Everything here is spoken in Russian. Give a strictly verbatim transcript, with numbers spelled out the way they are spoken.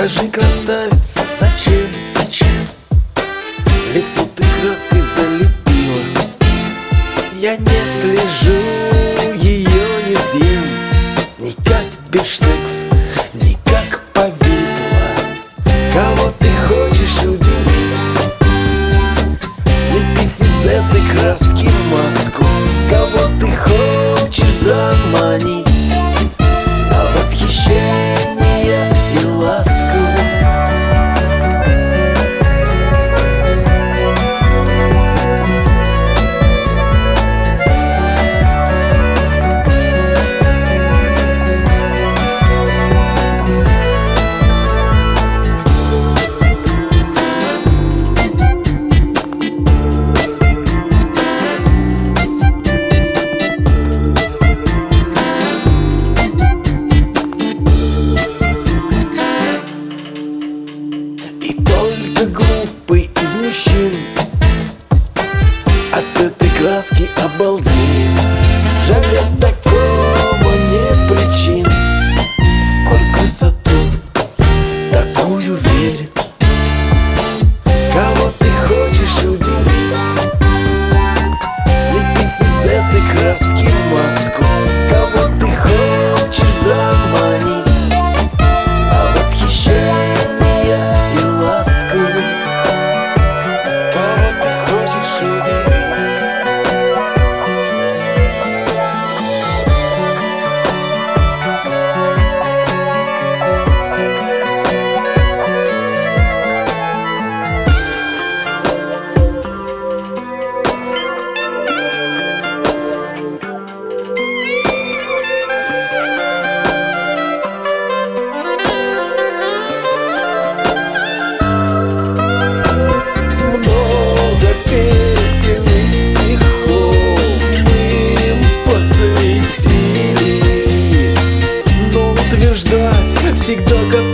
Скажи, красавица, зачем? Лицо ты краской залепила. Я не слежу, ее не съем. Ни как бифштекс, ни как повидло. Кого ты хочешь удивить, слепив из этой краски маску? Кого ты хочешь заманить на восхищение и ласку? Глупый из мужчин от этой краски обалдеет. Жаль, для такого нет причин. Коль в красоту такую верит. Кого ты хочешь удивить, слепив из этой краски маску? Кого ты хочешь заманить на восхищение и ласку? Кого ты хочешь удивить? Всегда готов